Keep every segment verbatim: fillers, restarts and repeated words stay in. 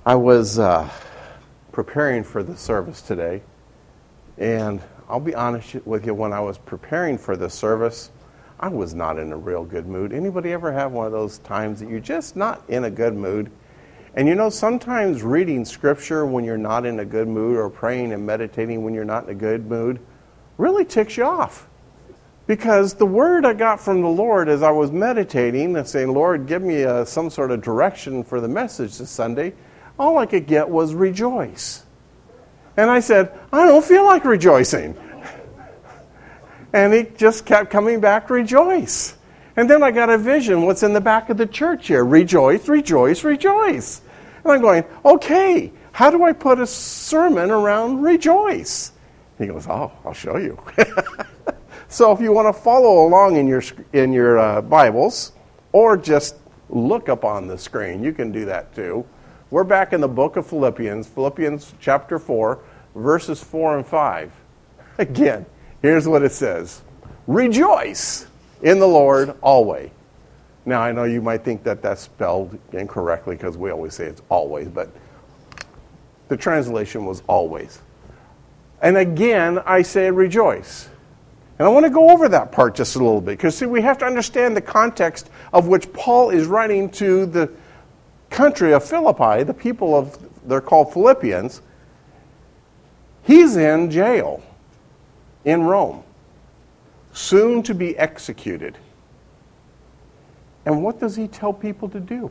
I was uh, preparing for the service today, and I'll be honest with you, when I was preparing for the service, I was not in a real good mood. Anybody ever have one of those times that you're just not in a good mood? And you know, sometimes reading Scripture when you're not in a good mood, or praying and meditating when you're not in a good mood, really ticks you off. Because the word I got from the Lord as I was meditating and saying, Lord, give me uh, some sort of direction for the message this Sunday, all I could get was rejoice. And I said, I don't feel like rejoicing. And he just kept coming back, rejoice. And then I got a vision, what's in the back of the church here? Rejoice, rejoice, rejoice. And I'm going, okay, how do I put a sermon around rejoice? He goes, oh, I'll show you. So if you want to follow along in your in your uh, Bibles, or just look up on the screen, you can do that too. We're back in the book of Philippians, Philippians chapter four, verses four and five. Again, here's what it says. Rejoice in the Lord always. Now, I know you might think that that's spelled incorrectly because we always say it's always, but the translation was always. And again, I say rejoice. And I want to go over that part just a little bit, because see, we have to understand the context of which Paul is writing to the country of Philippi, the people of, they're called Philippians. He's in jail in Rome, soon to be executed. And what does he tell people to do?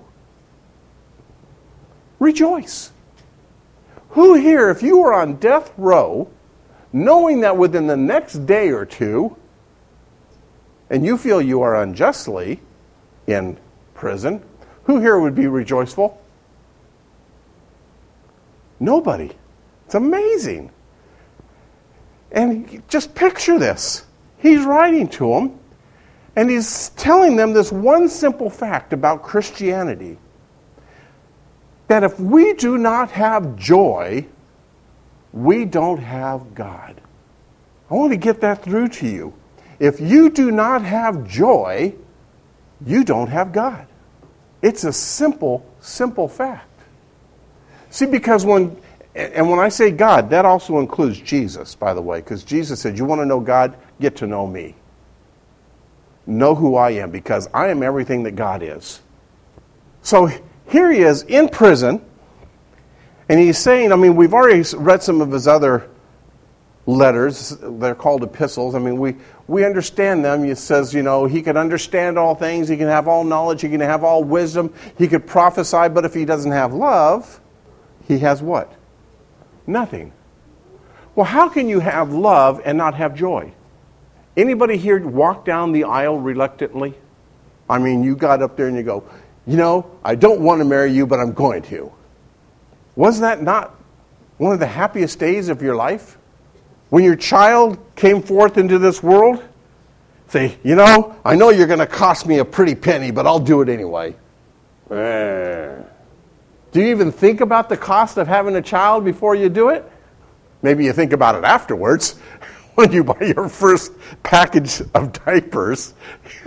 Rejoice. Who here, if you were on death row, knowing that within the next day or two, and you feel you are unjustly in prison, who here would be rejoiceful? Nobody. It's amazing. And just picture this. He's writing to them, and he's telling them this one simple fact about Christianity. That if we do not have joy, we don't have God. I want to get that through to you. If you do not have joy, you don't have God. It's a simple, simple fact. See, because when, and when I say God, that also includes Jesus, by the way, because Jesus said, you want to know God? Get to know me. Know who I am, because I am everything that God is. So here he is in prison, and he's saying, I mean, we've already read some of his other letters. They're called epistles. I mean, we, we understand them. It says, you know, he can understand all things. He can have all knowledge. He can have all wisdom. He could prophesy. But if he doesn't have love, he has what? Nothing. Well, how can you have love and not have joy? Anybody here walk down the aisle reluctantly? I mean, you got up there and you go, you know, I don't want to marry you, but I'm going to. Was that not one of the happiest days of your life? When your child came forth into this world, say, you know, I know you're going to cost me a pretty penny, but I'll do it anyway. Eh. Do you even think about the cost of having a child before you do it? Maybe you think about it afterwards, when you buy your first package of diapers.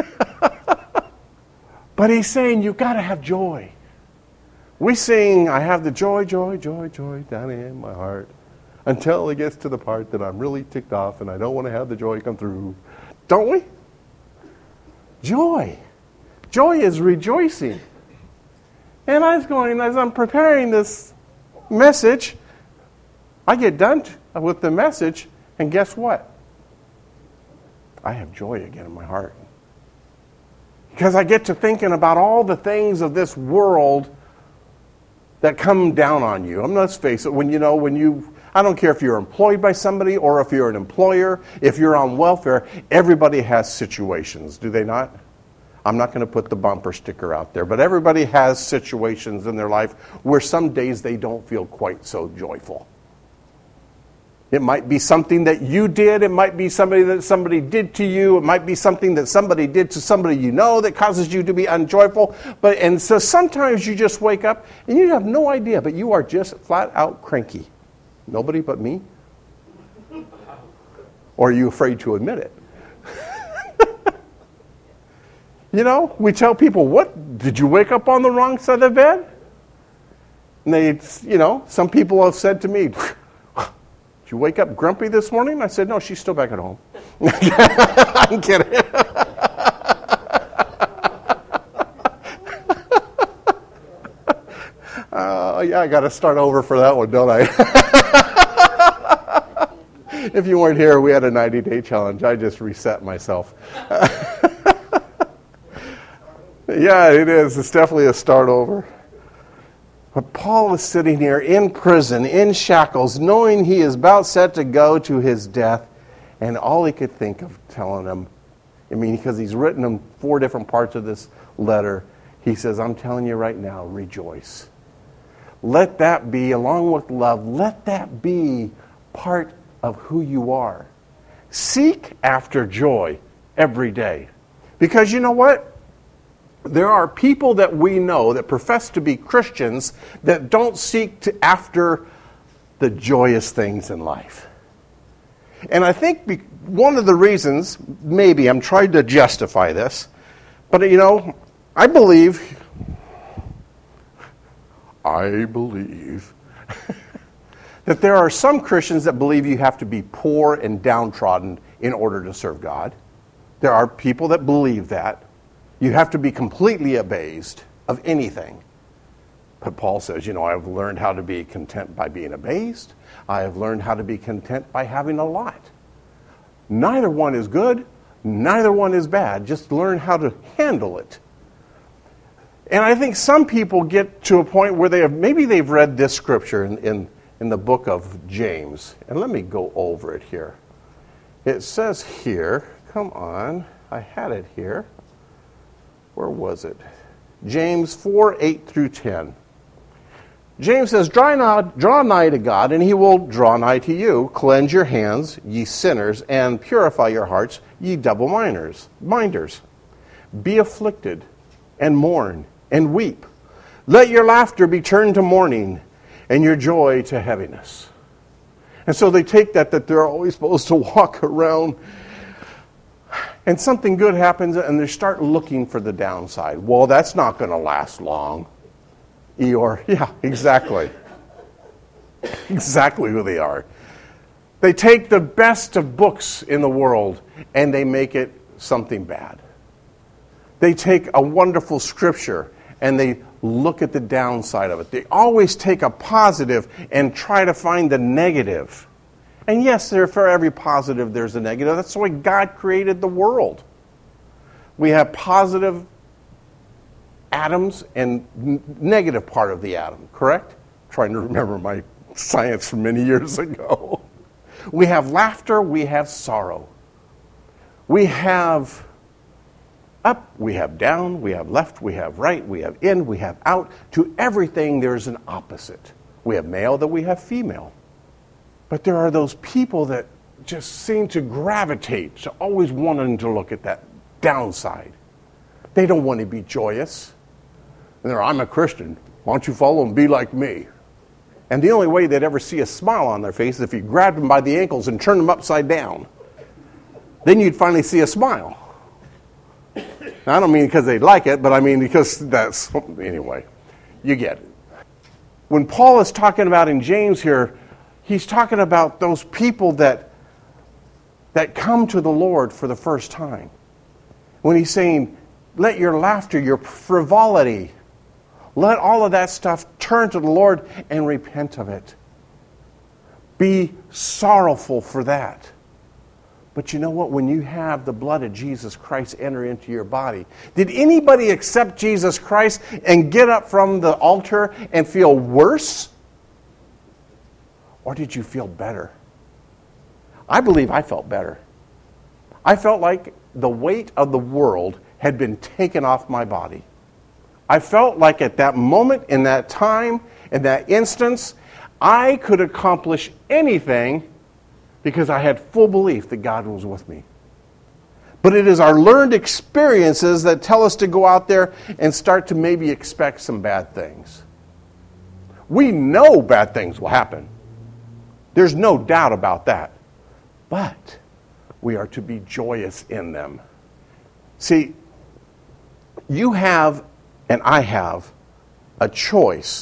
But he's saying you've got to have joy. We sing, I have the joy, joy, joy, joy down in my heart, until it gets to the part that I'm really ticked off and I don't want to have the joy come through. Don't we? Joy. Joy is rejoicing. And I was going, as I'm preparing this message, I get done with the message, and guess what? I have joy again in my heart. Because I get to thinking about all the things of this world that come down on you. I'm let's face it, when you know, when you, I don't care if you're employed by somebody or if you're an employer, if you're on welfare, everybody has situations, do they not? I'm not going to put the bumper sticker out there, but everybody has situations in their life where some days they don't feel quite so joyful. It might be something that you did. It might be somebody that somebody did to you. It might be something that somebody did to somebody you know that causes you to be unjoyful. But and so sometimes you just wake up and you have no idea, but you are just flat out cranky. Nobody but me? Or are you afraid to admit it? You know, we tell people, what, did you wake up on the wrong side of the bed? And they, you know, some people have said to me, did you wake up grumpy this morning? I said, no, she's still back at home. I'm kidding. uh, yeah, I got to start over for that one, don't I? If you weren't here, we had a ninety-day challenge. I just reset myself. Yeah, it is. It's definitely a start over. But Paul is sitting here in prison, in shackles, knowing he is about set to go to his death, and all he could think of telling them, I mean, because he's written them four different parts of this letter, he says, I'm telling you right now, rejoice. Let that be, along with love, let that be part of who you are. Seek after joy every day. Because you know what? There are people that we know that profess to be Christians that don't seek to after the joyous things in life. And I think be, one of the reasons, maybe I'm trying to justify this, but you know, I believe, I believe that there are some Christians that believe you have to be poor and downtrodden in order to serve God. There are people that believe that. You have to be completely abased of anything. But Paul says, you know, I've learned how to be content by being abased. I have learned how to be content by having a lot. Neither one is good. Neither one is bad. Just learn how to handle it. And I think some people get to a point where they have, maybe they've read this scripture in, in, in the book of James. And let me go over it here. It says here, come on, I had it here. Where was it? James four, eight through ten. James says, draw nigh, draw nigh to God, and he will draw nigh to you. Cleanse your hands, ye sinners, and purify your hearts, ye double-minders. Minders. Be afflicted, and mourn, and weep. Let your laughter be turned to mourning, and your joy to heaviness. And so they take that, that they're always supposed to walk around, and something good happens, and they start looking for the downside. Well, that's not going to last long. Eeyore, yeah, exactly. Exactly who they are. They take the best of books in the world, and they make it something bad. They take a wonderful scripture, and they look at the downside of it. They always take a positive and try to find the negative. And yes, there, for every positive, there's a negative. That's the way God created the world. We have positive atoms and n- negative part of the atom, correct? I'm trying to remember my science from many years ago. We have laughter, we have sorrow. We have up, we have down, we have left, we have right, we have in, we have out. To everything, there's an opposite. We have male, that we have female. But there are those people that just seem to gravitate to always wanting to look at that downside. They don't want to be joyous. And they're, I'm a Christian. Why don't you follow and be like me? And the only way they'd ever see a smile on their face is if you grabbed them by the ankles and turned them upside down. Then you'd finally see a smile. Now, I don't mean because they'd like it, but I mean because that's, anyway, you get it. When Paul is talking about in James here, he's talking about those people that that come to the Lord for the first time. When he's saying, let your laughter, your frivolity, let all of that stuff turn to the Lord and repent of it. Be sorrowful for that. But you know what? When you have the blood of Jesus Christ enter into your body, did anybody accept Jesus Christ and get up from the altar and feel worse? Or did you feel better? I believe I felt better. I felt like the weight of the world had been taken off my body. I felt like at that moment, in that time, in that instance, I could accomplish anything because I had full belief that God was with me. But it is our learned experiences that tell us to go out there and start to maybe expect some bad things. We know bad things will happen. There's no doubt about that. But we are to be joyous in them. See, you have, and I have, a choice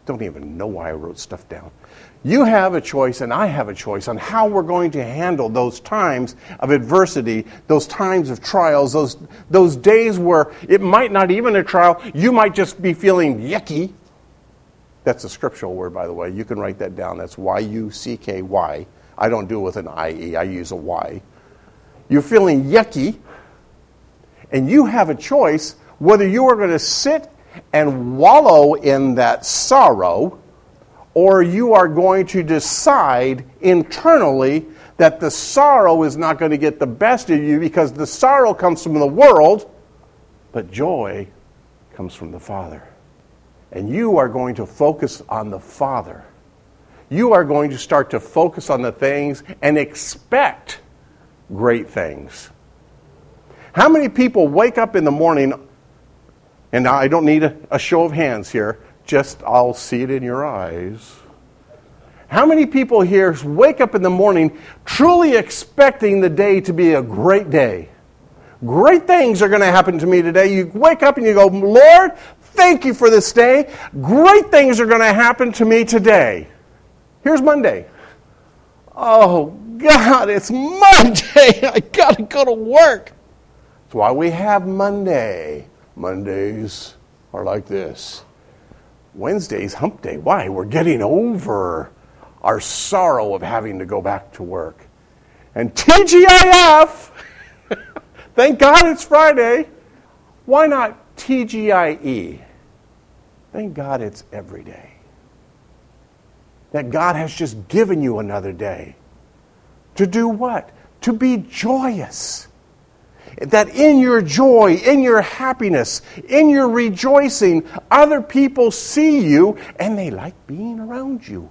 don't even know why I wrote stuff down. You have a choice and I have a choice on how we're going to handle those times of adversity, those times of trials, those, those days where it might not even a trial. You might just be feeling yucky. That's a scriptural word, by the way. You can write that down. That's Y U C K Y. I don't do it with an I E. I use a Y. You're feeling yucky, and you have a choice whether you are going to sit and wallow in that sorrow, or you are going to decide internally that the sorrow is not going to get the best of you because the sorrow comes from the world, but joy comes from the Father. And you are going to focus on the Father. You are going to start to focus on the things and expect great things. How many people wake up in the morning, and I don't need a, a show of hands here, just I'll see it in your eyes. How many people here wake up in the morning truly expecting the day to be a great day? Great things are going to happen to me today. You wake up and you go, Lord, thank you for this day. Great things are going to happen to me today. Here's Monday. Oh, God, it's Monday. I got to go to work. That's why we have Monday. Mondays are like this. Wednesday's hump day. Why? We're getting over our sorrow of having to go back to work. And T G I F, thank God it's Friday. Why not T G I E? Thank God it's every day. That God has just given you another day. To do what? To be joyous. That in your joy, in your happiness, in your rejoicing, other people see you and they like being around you.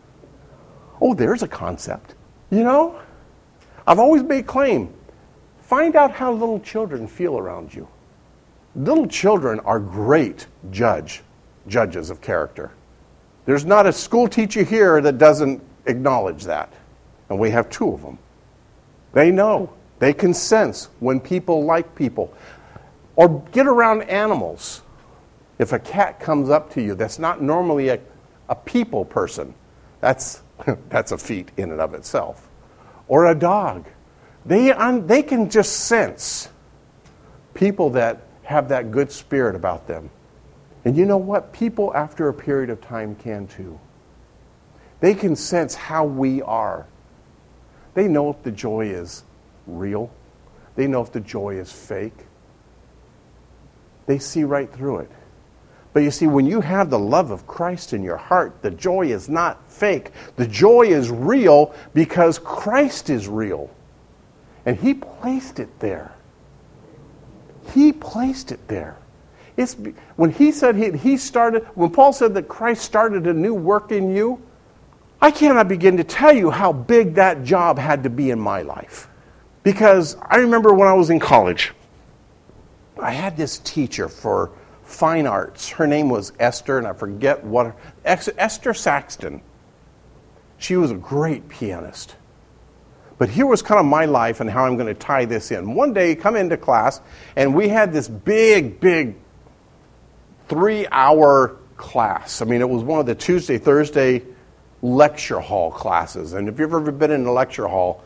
Oh, there's a concept. You know, I've always made claim. Find out how little children feel around you. Little children are great judge, judges of character. There's not a school teacher here that doesn't acknowledge that. And we have two of them. They know. They can sense when people like people. Or get around animals. If a cat comes up to you that's not normally a, a people person, that's, that's a feat in and of itself. Or a dog. They, un, they can just sense people that have that good spirit about them. And you know what? People after a period of time can too. They can sense how we are. They know if the joy is real. They know if the joy is fake. They see right through it. But you see, when you have the love of Christ in your heart, the joy is not fake. The joy is real because Christ is real. And He placed it there. He placed it there. It's, when he said he, he started, when Paul said that Christ started a new work in you, I cannot begin to tell you how big that job had to be in my life. Because I remember when I was in college, I had this teacher for fine arts. Her name was Esther, and I forget what, Esther Saxton. She was a great pianist. But here was kind of my life and how I'm going to tie this in. One day, come into class, and we had this big, big three-hour class. I mean, it was one of the Tuesday, Thursday lecture hall classes. And if you've ever been in a lecture hall,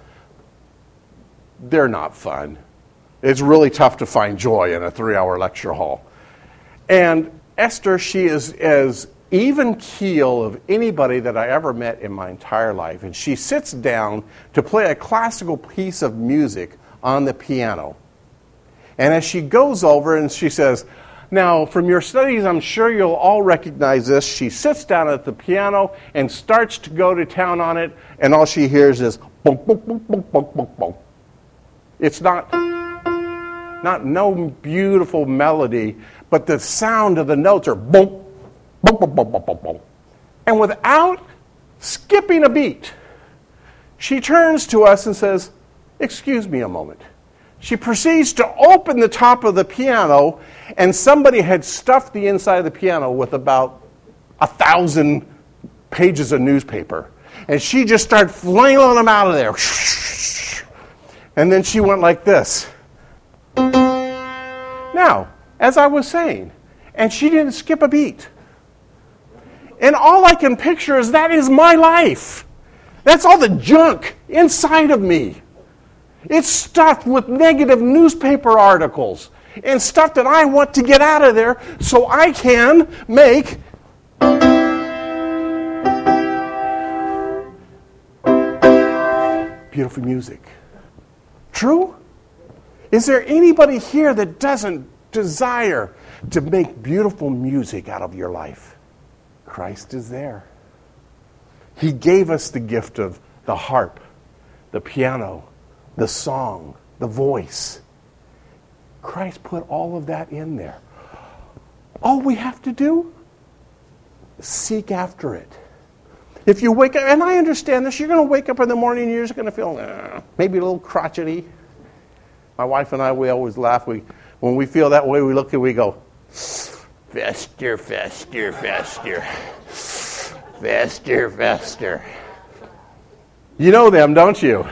they're not fun. It's really tough to find joy in a three-hour lecture hall. And Esther, she is as even keel of anybody that I ever met in my entire life. And she sits down to play a classical piece of music on the piano. And as she goes over and she says, now, from your studies, I'm sure you'll all recognize this. She sits down at the piano and starts to go to town on it, and all she hears is boom, boom, boom, boom, boom, boom, boom. It's not, not no beautiful melody, but the sound of the notes are boom, boom, boom, boom, boom, boom, boom. And without skipping a beat, she turns to us and says, "Excuse me a moment." She proceeds to open the top of the piano, and somebody had stuffed the inside of the piano with about a thousand pages of newspaper. And she just started flailing them out of there. And then she went like this. Now, as I was saying, and she didn't skip a beat. And all I can picture is that is my life. That's all the junk inside of me. It's stuffed with negative newspaper articles and stuff that I want to get out of there so I can make beautiful music. True? Is there anybody here that doesn't desire to make beautiful music out of your life? Christ is there. He gave us the gift of the harp, the piano, the song, the voice. Christ put all of that in there. All we have to do is seek after it. If you wake up, and I understand this, you're going to wake up in the morning and you're just going to feel uh, maybe a little crotchety. My wife and I, we always laugh. We, when we feel that way, we look and we go, faster, faster, faster. Faster, faster. You know them, don't you?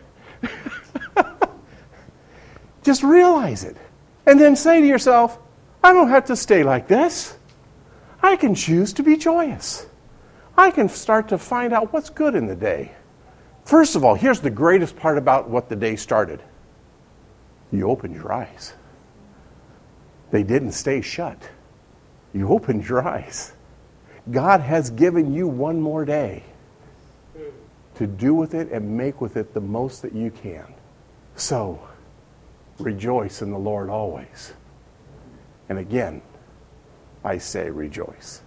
Just realize it. And then say to yourself, I don't have to stay like this. I can choose to be joyous. I can start to find out what's good in the day. First of all, here's the greatest part about what the day started. You opened your eyes. They didn't stay shut. You opened your eyes. God has given you one more day to do with it and make with it the most that you can. So, rejoice in the Lord always. And again, I say rejoice.